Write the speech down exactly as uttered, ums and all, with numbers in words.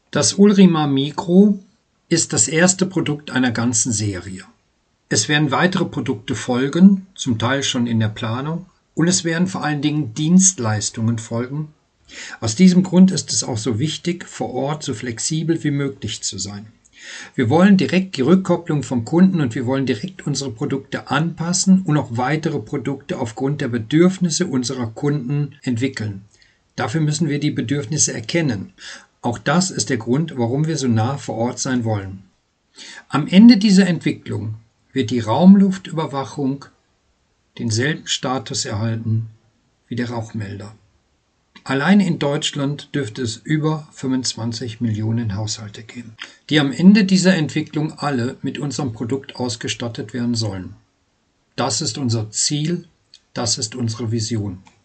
Das Ulrima Micro ist das erste Produkt einer ganzen Serie. Es werden weitere Produkte folgen, zum Teil schon in der Planung, und es werden vor allen Dingen Dienstleistungen folgen. Aus diesem Grund ist es auch so wichtig, vor Ort so flexibel wie möglich zu sein. Wir wollen direkt die Rückkopplung vom Kunden und wir wollen direkt unsere Produkte anpassen und auch weitere Produkte aufgrund der Bedürfnisse unserer Kunden entwickeln. Dafür müssen wir die Bedürfnisse erkennen. Auch das ist der Grund, warum wir so nah vor Ort sein wollen. Am Ende dieser Entwicklung wird die Raumluftüberwachung denselben Status erhalten wie der Rauchmelder. Allein in Deutschland dürfte es über fünfundzwanzig Millionen Haushalte geben, die am Ende dieser Entwicklung alle mit unserem Produkt ausgestattet werden sollen. Das ist unser Ziel, das ist unsere Vision.